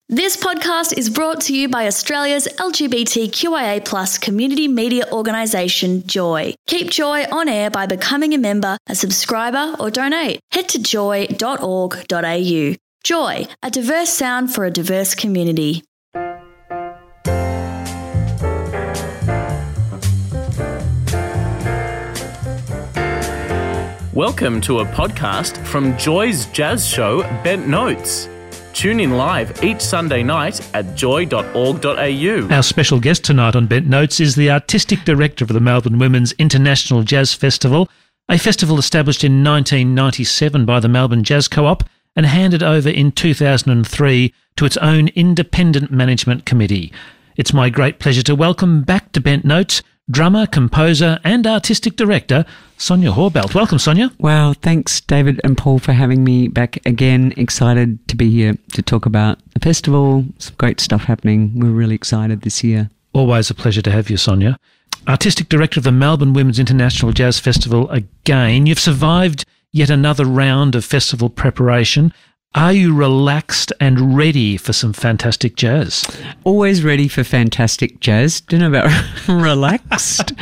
This podcast is brought to you by Australia's LGBTQIA+ community media organisation, Joy. Keep Joy on air by becoming a member, a subscriber or donate. Head to joy.org.au. Joy, a diverse sound for a diverse community. Welcome to a podcast from Joy's jazz show, Bent Notes. Tune in live each Sunday night at joy.org.au. Our special guest tonight on Bent Notes is the Artistic Director of the Melbourne Women's International Jazz Festival, a festival established in 1997 by the Melbourne Jazz Co-op and handed over in 2003 to its own independent management committee. It's my great pleasure to welcome back to Bent Notes drummer, composer and artistic director, Sonia Horbelt. Welcome, Sonia. Wow, thanks David and Paul for having me back again. Excited to be here to talk about the festival. Some great stuff happening. We're really excited this year. Always a pleasure to have you, Sonia. Artistic Director of the Melbourne Women's International Jazz Festival again. You've survived yet another round of festival preparation. Are you relaxed and ready for some fantastic jazz? Always ready for fantastic jazz. Don't know about relaxed.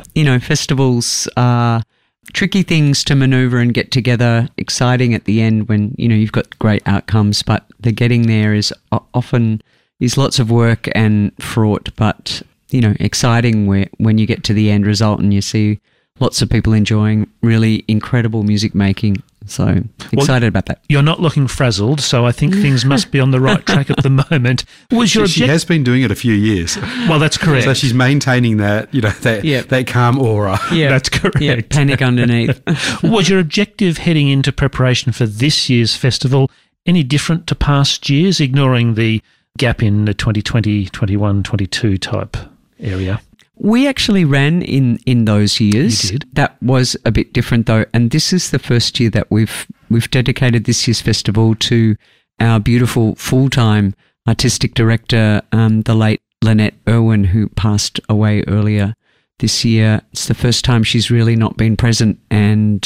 Festivals are tricky things to manoeuvre and get together. Exciting at the end when, you've got great outcomes, but the getting there is often lots of work and fraught, but, exciting when you get to the end result and you see lots of people enjoying really incredible music making. So excited about that. You're not looking frazzled, so I think things must be on the right track at the moment. She has been doing it a few years. Well, that's correct. So she's maintaining that, that calm aura. Yeah, that's correct. Yeah, panic underneath. Was your objective heading into preparation for this year's festival any different to past years, ignoring the gap in the 2020, 21, 22 type area? We actually ran in those years. You did? That was a bit different though, and this is the first year that we've dedicated this year's festival to our beautiful full-time artistic director, the late Lynette Irwin, who passed away earlier this year. It's the first time she's really not been present, and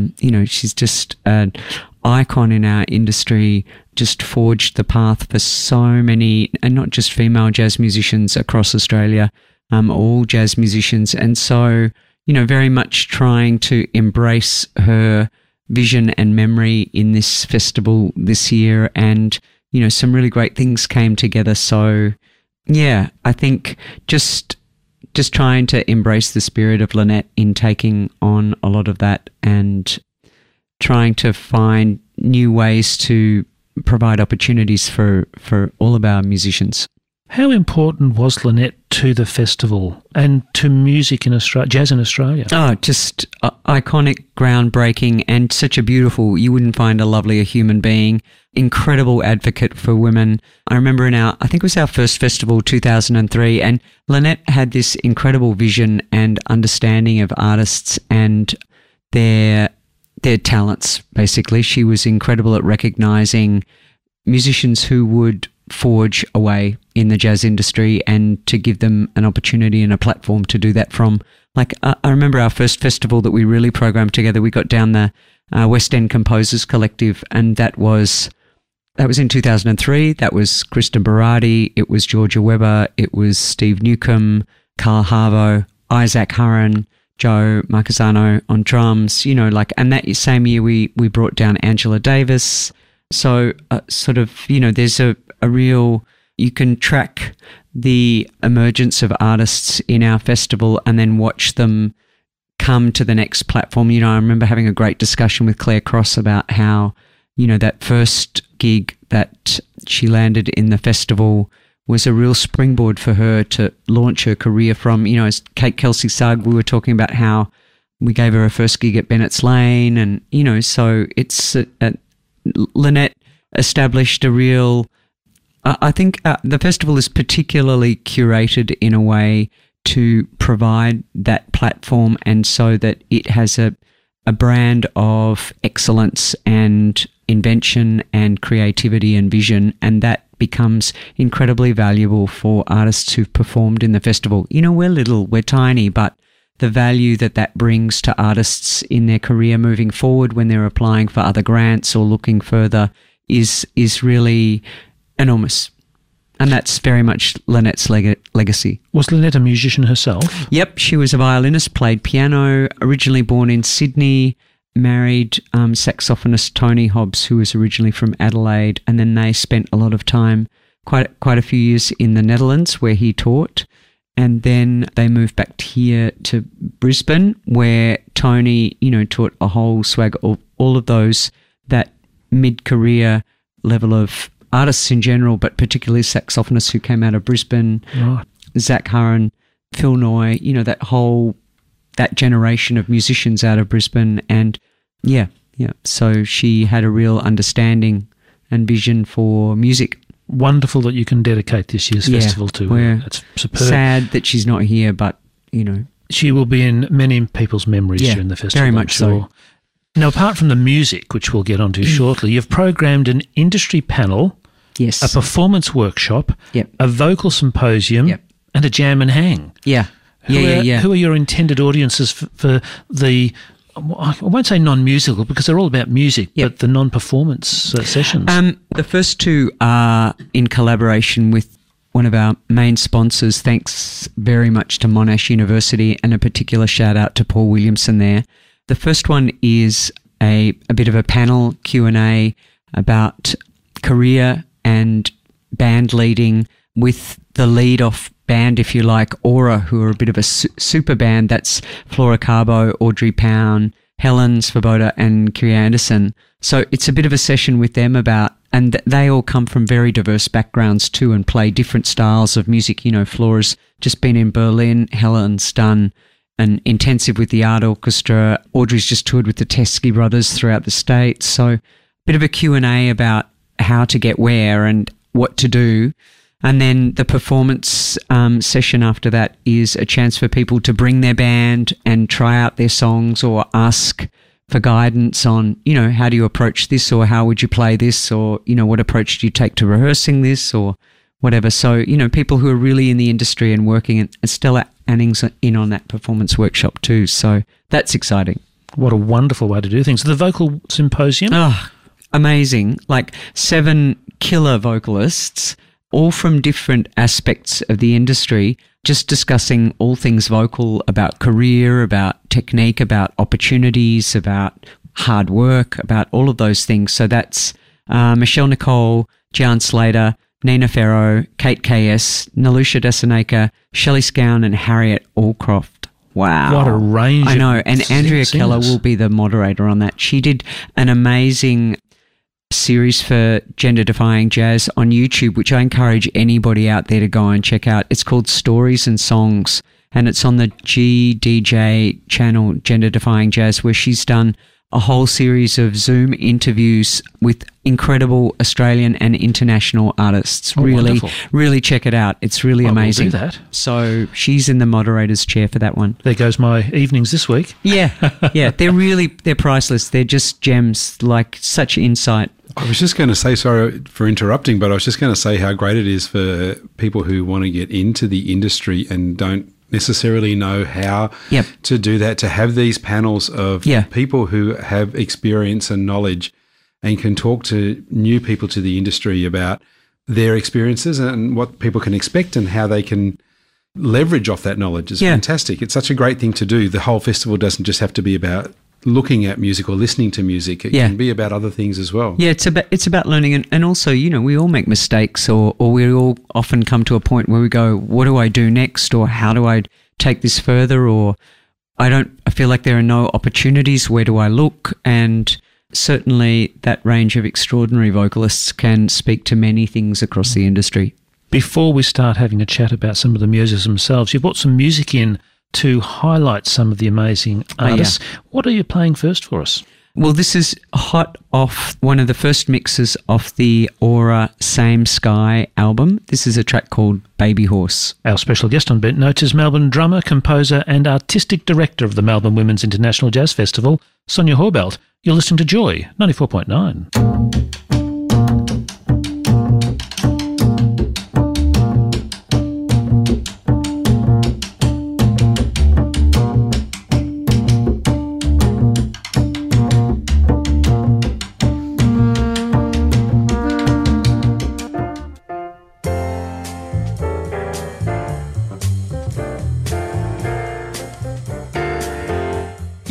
she's just an icon in our industry. Just forged the path for so many, and not just female jazz musicians across Australia. All jazz musicians. And so, very much trying to embrace her vision and memory in this festival this year. And, some really great things came together. So, yeah, I think just trying to embrace the spirit of Lynette in taking on a lot of that and trying to find new ways to provide opportunities for all of our musicians. How important was Lynette to the festival and to music in Australia, jazz in Australia? Oh, just iconic, groundbreaking, and such a beautiful, you wouldn't find a lovelier human being, incredible advocate for women. I remember I think it was our first festival, 2003, and Lynette had this incredible vision and understanding of artists and their talents, basically. She was incredible at recognising musicians who would forge a way in the jazz industry and to give them an opportunity and a platform to do that from. Like, I remember our first festival that we really programmed together. We got down the West End Composers Collective, and that was in 2003. That was Kristen Berardi, it was Georgia Weber, it was Steve Newcomb, Carl Harvo, Isaac Hurren, Joe Marquesano on drums, and that same year we brought down Angela Davis. So there's a real, you can track the emergence of artists in our festival and then watch them come to the next platform. I remember having a great discussion with Claire Cross about how, that first gig that she landed in the festival was a real springboard for her to launch her career from. As Kate Kelsey Sugg, we were talking about how we gave her first gig at Bennett's Lane, and, so it's Lynette established a real, I think the festival is particularly curated in a way to provide that platform, and so that it has a brand of excellence and invention and creativity and vision, and that becomes incredibly valuable for artists who've performed in the festival. We're little, we're tiny, but the value that brings to artists in their career moving forward when they're applying for other grants or looking further is really enormous. And that's very much Lynette's legacy. Was Lynette a musician herself? Yep, she was a violinist, played piano, originally born in Sydney, married saxophonist Tony Hobbs, who was originally from Adelaide, and then they spent a lot of time, quite a few years in the Netherlands where he taught, and then they moved back here to Brisbane where Tony, taught a whole swag of all of those, that mid-career level of artists in general, but particularly saxophonists who came out of Brisbane, right. Zach Hurren, Phil Noy, that generation of musicians out of Brisbane. And so she had a real understanding and vision for music. Wonderful that you can dedicate this year's festival to her. That's superb. Sad that she's not here, but, She will be in many people's memories during the festival. Very much so. Now, apart from the music, which we'll get onto shortly, you've programmed an industry panel, yes, a performance workshop, a vocal symposium, and a jam and hang. Who are your intended audiences for the, I won't say non-musical because they're all about music, but the non-performance sessions? The first two are in collaboration with one of our main sponsors. Thanks very much to Monash University, and a particular shout out to Paul Williamson there. The first one is a bit of a panel Q&A about career and band leading with the lead-off band, if you like, Aura, who are a bit of a super band. That's Flora Carbo, Audrey Pound, Helen Svoboda and Kyria Anderson. So it's a bit of a session with them about, and they all come from very diverse backgrounds too and play different styles of music. Flora's just been in Berlin, Helen's done an intensive with the Art Orchestra, Audrey's just toured with the Teskey Brothers throughout the States. So a bit of a Q&A about how to get where and what to do. And then the performance session after that is a chance for people to bring their band and try out their songs or ask for guidance on, how do you approach this, or how would you play this, or, what approach do you take to rehearsing this, or whatever. So, people who are really in the industry and working, and Stella Anning's in on that performance workshop too. So that's exciting. What a wonderful way to do things. The vocal symposium? Oh, amazing. Like 7 killer vocalists, all from different aspects of the industry, just discussing all things vocal, about career, about technique, about opportunities, about hard work, about all of those things. So that's Michelle Nicole, Jan Slater, Nina Farrow, Kate K.S., Nalusha Dasanaka, Shelley Scown and Harriet Allcroft. Wow. What a range. I know. And Andrea Keller will be the moderator on that. She did an amazing series for Gender Defying Jazz on YouTube, which I encourage anybody out there to go and check out. It's called Stories and Songs, and it's on the GDJ channel, Gender Defying Jazz, where she's done a whole series of Zoom interviews with incredible Australian and international artists. Really check it out. It's really amazing. We'll do that. So she's in the moderator's chair for that one. There goes my evenings this week. Yeah. They're priceless. They're just gems, like such insight. I was just going to say, sorry for interrupting, but I was just going to say how great it is for people who want to get into the industry and don't necessarily know how to do that, to have these panels of people who have experience and knowledge and can talk to new people to the industry about their experiences and what people can expect and how they can leverage off that knowledge is fantastic. It's such a great thing to do. The whole festival doesn't just have to be about looking at music or listening to music. It can be about other things as well. Yeah, it's about learning, and also, we all make mistakes, or we all often come to a point where we go, what do I do next, or how do I take this further, or I feel like there are no opportunities, where do I look? And certainly that range of extraordinary vocalists can speak to many things across the industry. Before we start having a chat about some of the musicians themselves, you brought some music in to highlight some of the amazing artists. What are you playing first for us? Well, this is hot off one of the first mixes off the Aura Same Sky album. This is a track called Baby Horse. Our special guest on Bent Notes is Melbourne drummer, composer and artistic director of the Melbourne Women's International Jazz Festival, Sonia Horbelt. You're listening to Joy 94.9.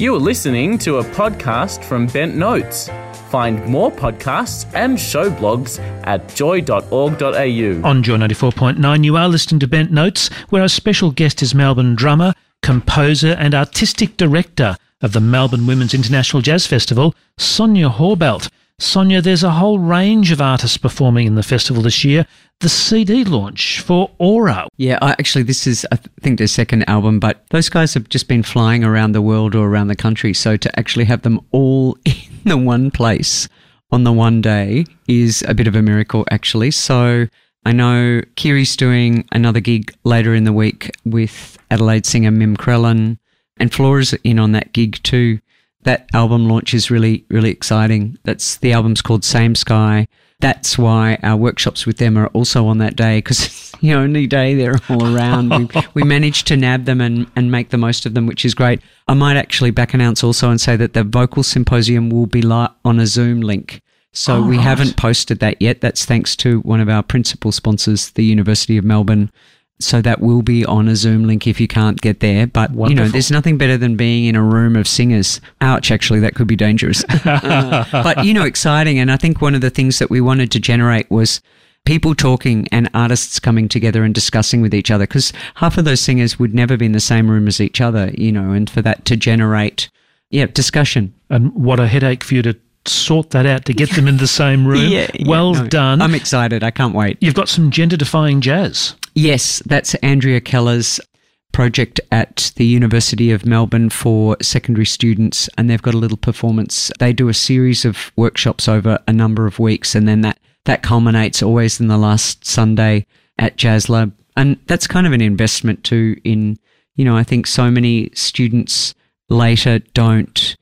You are listening to a podcast from Bent Notes. Find more podcasts and show blogs at joy.org.au. On Joy 94.9, you are listening to Bent Notes, where our special guest is Melbourne drummer, composer and artistic director of the Melbourne Women's International Jazz Festival, Sonia Horbelt. Sonia, there's a whole range of artists performing in the festival this year. The CD launch for Aura. Yeah, this is, I think, their second album, but those guys have just been flying around the world or around the country, so to actually have them all in the one place on the one day is a bit of a miracle, actually. So I know Kiri's doing another gig later in the week with Adelaide singer Mim Krellin, and Flora's in on that gig too. That album launch is really, really exciting. The album's called Same Sky. That's why our workshops with them are also on that day, because it's the only day they're all around. we managed to nab them and make the most of them, which is great. I might actually back announce also and say that the vocal symposium will be on a Zoom link. So we haven't posted that yet. That's thanks to one of our principal sponsors, the University of Melbourne. So that will be on a Zoom link if you can't get there. But, there's nothing better than being in a room of singers. Ouch, actually, that could be dangerous. But, exciting. And I think one of the things that we wanted to generate was people talking and artists coming together and discussing with each other, because half of those singers would never be in the same room as each other, and for that to generate, discussion. And what a headache for you to sort that out to get them in the same room. Well done. I'm excited. I can't wait. You've got some gender-defying jazz. Yes, that's Andrea Keller's project at the University of Melbourne for secondary students, and they've got a little performance. They do a series of workshops over a number of weeks, and then that culminates always in the last Sunday at Jazz Lab. And that's kind of an investment too in, I think so many students later don't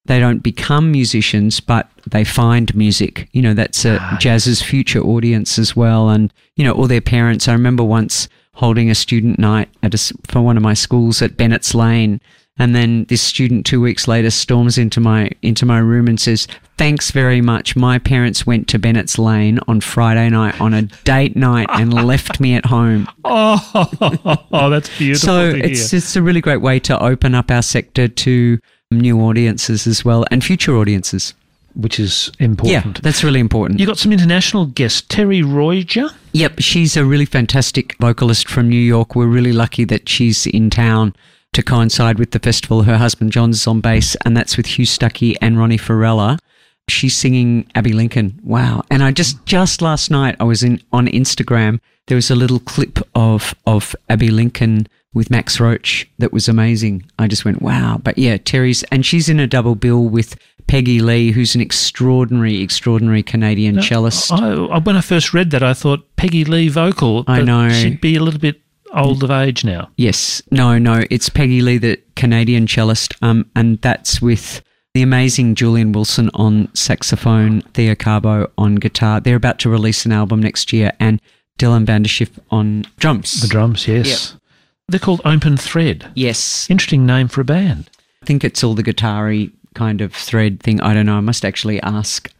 become musicians, but they find music. That's jazz's future audience as well. And, all their parents. I remember once holding a student night for one of my schools at Bennett's Lane, and then this student 2 weeks later storms into my room and says, "Thanks very much. My parents went to Bennett's Lane on Friday night on a date night and left me at home." Oh, that's beautiful. So it's a really great way to open up our sector to new audiences as well, and future audiences. Which is important. Yeah, that's really important. You got some international guests. Terry Roiger? Yep, she's a really fantastic vocalist from New York. We're really lucky that she's in town to coincide with the festival. Her husband John's on bass, and that's with Hugh Stuckey and Ronnie Farella. She's singing Abbey Lincoln. Wow. And I just last night I was on Instagram. There was a little clip of Abbey Lincoln with Max Roach that was amazing. I just went, wow. But yeah, and she's in a double bill with Peggy Lee, who's an extraordinary Canadian cellist. When I first read that, I thought Peggy Lee vocal. I know. She'd be a little bit old of age now. Yes. No, it's Peggy Lee, the Canadian cellist, and that's with the amazing Julian Wilson on saxophone, Theo Carbo on guitar. They're about to release an album next year, and Dylan Vanderschip on drums. The drums, yes. Yep. They're called Open Thread. Yes. Interesting name for a band. I think it's all the guitar-y kind of thread thing. I don't know. I must actually ask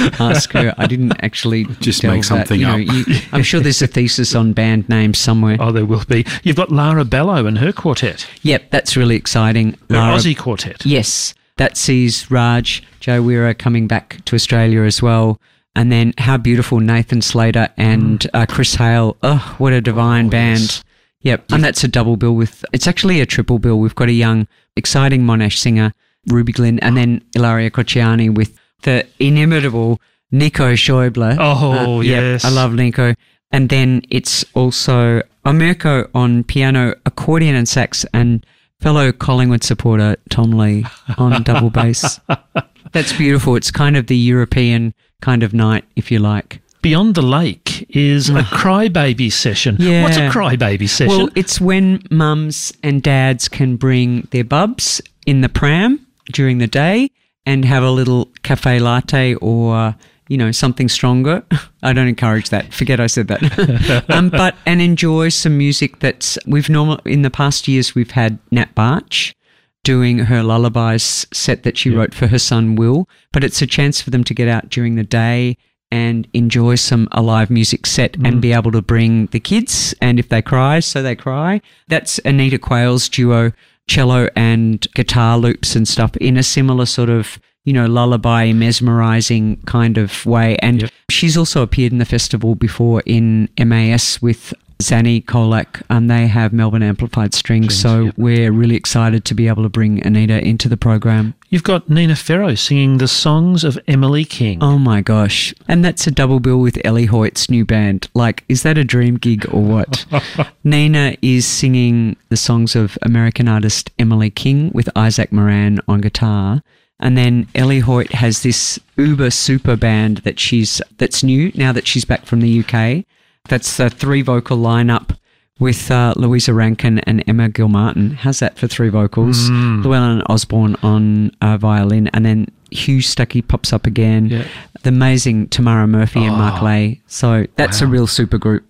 her. I didn't actually just make something up. I'm sure there's a thesis on band names somewhere. Oh, there will be. You've got Lara Bello and her quartet. Yep, that's really exciting. Her Aussie quartet. Yes. That sees Raj Jawira coming back to Australia as well. And then how beautiful Nathan Slater and Chris Hale. Oh, what a divine band. Yes. Yep. And that's a double bill it's actually a triple bill. We've got a young, exciting Monash singer, Ruby Glynn, and then Ilaria Cocciani with the inimitable Nico Schäuble. Oh, yes. Yep, I love Nico. And then it's also Mirko on piano, accordion and sax, and fellow Collingwood supporter Tom Lee on double bass. That's beautiful. It's kind of the European kind of night, if you like. Beyond the Lake is a crybaby session. Yeah. What's a crybaby session? Well, it's when mums and dads can bring their bubs in the pram during the day and have a little cafe latte or, something stronger. I don't encourage that. Forget I said that. And enjoy some music that's in the past years we've had Nat Barch doing her lullabies set that she wrote for her son Will, but it's a chance for them to get out during the day and enjoy a live music set and be able to bring the kids, and if they cry, so they cry. That's Anita Quayle's duo, cello and guitar loops and stuff in a similar sort of, lullaby, mesmerizing kind of way. And she's also appeared in the festival before in MAS with Zanny Kolak, and they have Melbourne Amplified Strings. So we're really excited to be able to bring Anita into the program. You've got Nina Ferro singing the songs of Emily King. Oh my gosh. And that's a double bill with Ellie Hoyt's new band. Like, is that a dream gig or what? Nina is singing the songs of American artist Emily King with Isaac Moran on guitar. And then Ellie Hoyt has this uber super band that's new now that she's back from the UK. That's a 3-vocal lineup with Louisa Rankin and Emma Gilmartin. How's that for 3 vocals? Llewellyn Osborne on violin, and then Hugh Stuckey pops up again. Yeah. The amazing Tamara Murphy and Mark Lay. So that's a real super group.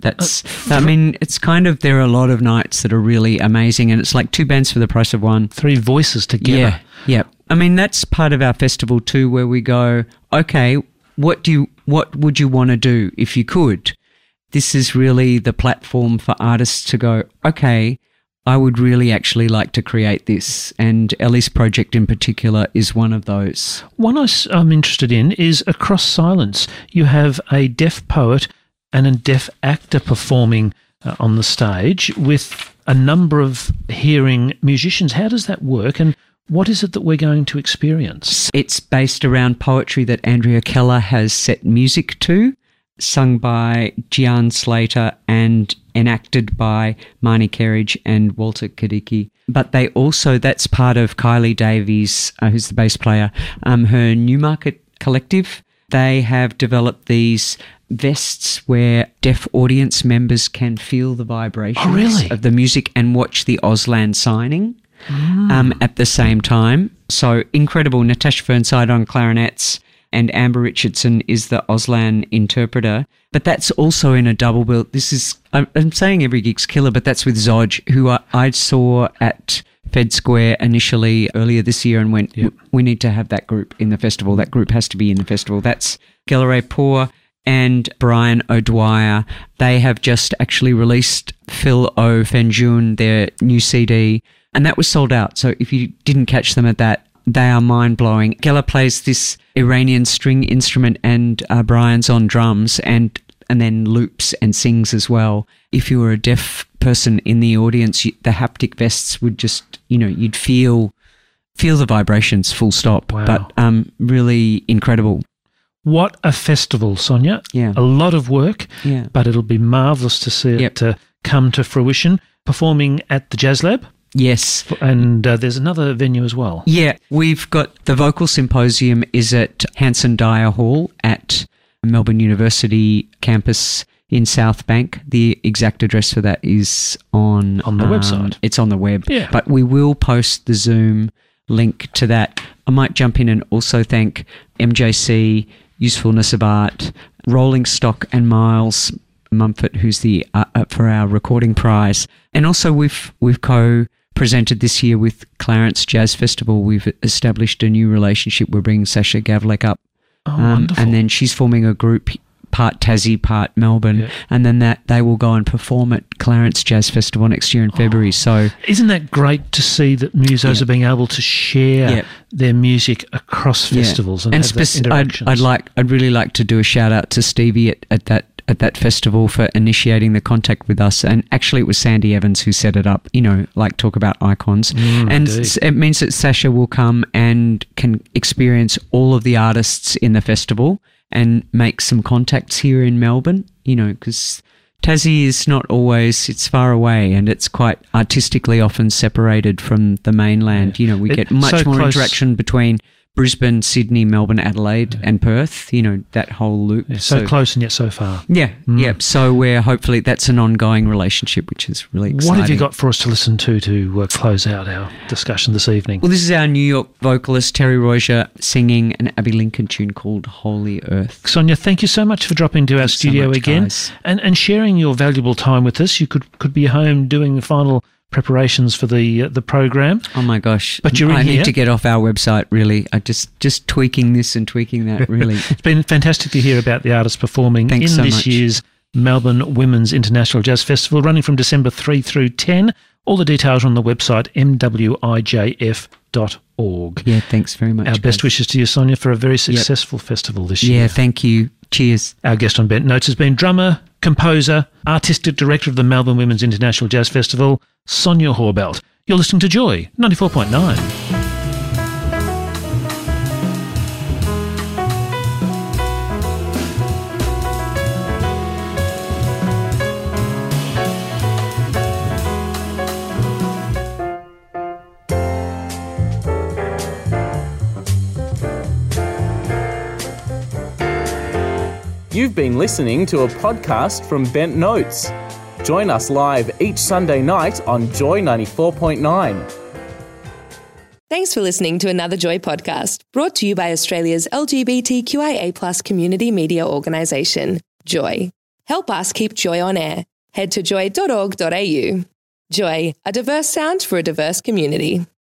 It's kind of, there are a lot of nights that are really amazing, and it's like 2 bands for the price of 1. 3 voices together. Yeah. I mean, that's part of our festival too, where we go, okay, what would you want to do if you could? This is really the platform for artists to go, okay, I would really actually like to create this. And Ellie's project in particular is one of those. One I'm interested in is Across Silence. You have a deaf poet and a deaf actor performing on the stage with a number of hearing musicians. How does that work, and what is it that we're going to experience? It's based around poetry that Andrea Keller has set music to, sung by Gian Slater and enacted by Marnie Kerridge and Walter Kadicki. But that's part of Kylie Davies, who's the bass player, her Newmarket collective. They have developed these vests where deaf audience members can feel the vibrations of the music and watch the Auslan signing at the same time. So incredible. Natasha Fernside on clarinets, and Amber Richardson is the Auslan interpreter. But that's also in a double bill. I'm saying every gig's killer, but that's with Zodge, who I saw at Fed Square initially earlier this year and went, we need to have that group in the festival. That group has to be in the festival. That's Gilleray Poor and Brian O'Dwyer. They have just actually released Phil O'Fenjun, their new CD, and that was sold out. So if you didn't catch them at that, they are mind-blowing. Geller plays this Iranian string instrument and Brian's on drums and then loops and sings as well. If you were a deaf person in the audience, the haptic vests would just, you'd feel the vibrations, full stop. Wow. But really incredible. What a festival, Sonia. Yeah. A lot of work, but it'll be marvellous to see it come to fruition. Performing at the Jazz Lab. Yes. And there's another venue as well. Yeah, we've got the Vocal Symposium is at Hanson Dyer Hall at Melbourne University campus in South Bank. The exact address for that is on the website. It's on the web. Yeah. But we will post the Zoom link to that. I might jump in and also thank MJC, Usefulness of Art, Rolling Stock and Miles Mumford, who's the for our recording prize. And also we've co-presented this year with Clarence Jazz Festival. We've established a new relationship. We're bringing Sasha Gavlek up. Oh, wonderful. And then she's forming a group, part Tassie, part Melbourne. And then they will go and perform at Clarence Jazz Festival next year in February. So isn't that great to see that musos are being able to share their music across festivals and have that interactions? I'd really like to do a shout out to Stevie at that festival for initiating the contact with us. And actually it was Sandy Evans who set it up, talk about icons. And indeed. It means that Sasha will come and can experience all of the artists in the festival and make some contacts here in Melbourne, because Tassie is not always, it's far away and it's quite artistically often separated from the mainland. We get much more interaction between Brisbane, Sydney, Melbourne, Adelaide and Perth, that whole loop. Yeah, so close and yet so far. Yeah. So we're hopefully that's an ongoing relationship, which is really exciting. What have you got for us to listen to close out our discussion this evening? Well, this is our New York vocalist, Terry Rozier, singing an Abbey Lincoln tune called Holy Earth. Sonia, thank you so much for dropping to our studio again and sharing your valuable time with us. You could be home doing the final preparations for the program. Oh my gosh! But I need to get off our website. Really, I just tweaking this and tweaking that. Really, it's been fantastic to hear about the artists performing in this year's Melbourne Women's International Jazz Festival, running from December 3 through 10. All the details are on the website mwijf.org. Yeah, thanks very much. Our best wishes to you, Sonia, for a very successful festival this year. Yeah, thank you. Cheers. Our guest on Bent Notes has been drummer, composer, artistic director of the Melbourne Women's International Jazz Festival, Sonia Horbelt. You're listening to Joy 94.9. You've been listening to a podcast from Bent Notes. Join us live each Sunday night on Joy 94.9. Thanks for listening to another Joy podcast, brought to you by Australia's LGBTQIA+ community media organisation, Joy. Help us keep Joy on air. Head to joy.org.au. Joy, a diverse sound for a diverse community.